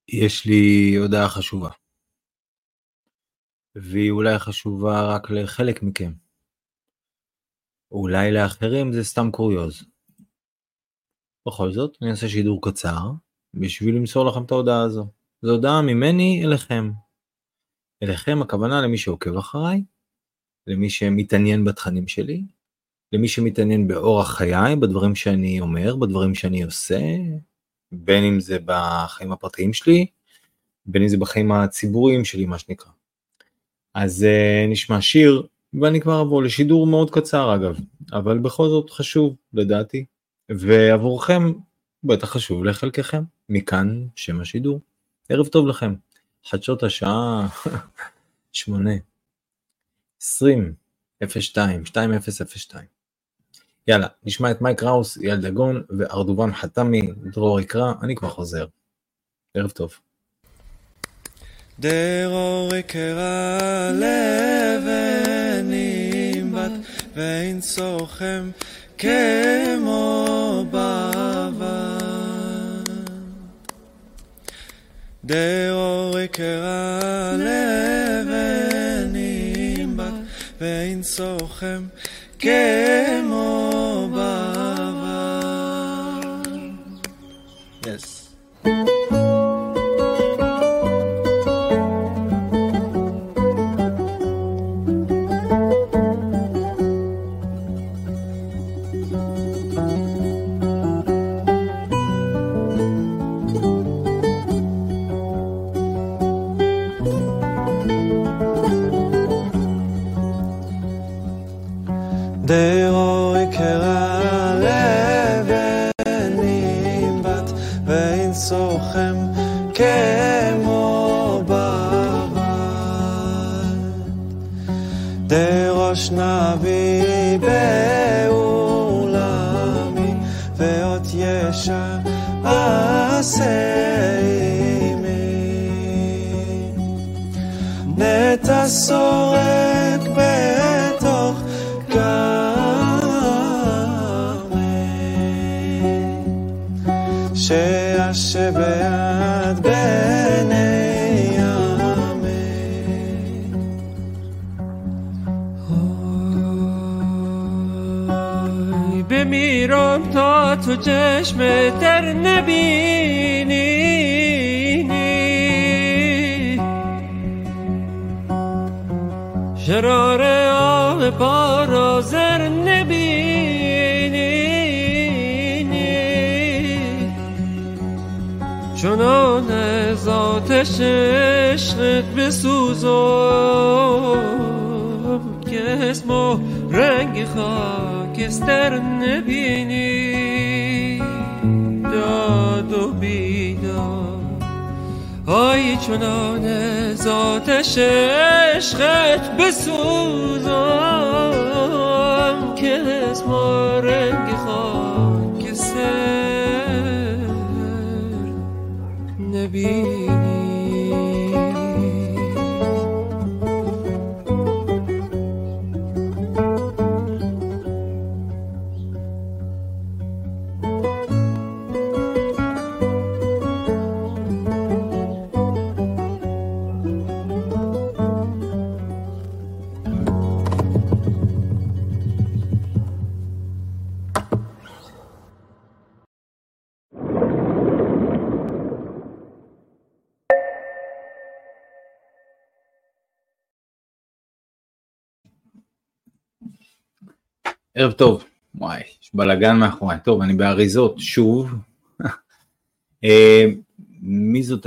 יש לי הודעה חשובה, והיא אולי חשובה רק לחלק מכם. אולי לאחרים זה סתם קוריוז. בכל זאת, אני אעשה שידור קצר, בשביל למסור לכם את ההודעה הזו. זו הודעה ממני אליכם. אליכם הכוונה למי שעוקב אחריי, למי שמתעניין בתכנים שלי, למי שמתעניין באורח חיי, בדברים שאני אומר, בדברים שאני עושה, בין אם זה בחיים הפרטיים שלי, בין אם זה בחיים הציבוריים שלי, מה שנקרא. אז נשמע שיר, ואני כבר אבוא לשידור מאוד קצר אגב, אבל בכל זאת חשוב לדעתי, ועבורכם בטח חשוב לחלקכם, מכאן שם השידור. ערב טוב לכם, חדשות השעה 8, 20, 02, 2002. יאללה, נשמע את מייק ראוס, יאל דגון וארדובן חתמי, דרור יקרא, אני כבר חוזר. ערב טוב. דרור יקרא לבנים בת ואין סוכם כמו בעבר. דרור יקרא לבנים בת ואין סוכם כמו בעבר. Yes. דרור יקרא לבנים בת ואין סוכם כמו בבית. דרוש נביא בעולמי ואות ישר עשה עמי. נטע שורק בתוך שישב ביד בני ימי. بمیرم تا تو چشم در نبینی، شرار آب بارا زر نبینی، چنان از آتش عشقت بسوزم که اسم و رنگ خاکستر نبینی. داد و بیداد آی چنان از آتش عشقت بسوزم که اسم و رنگ خاکستر نبینی. ערב טוב. וואי, יש בלגן מאחורי. טוב, אני באריזות שוב. מי זאת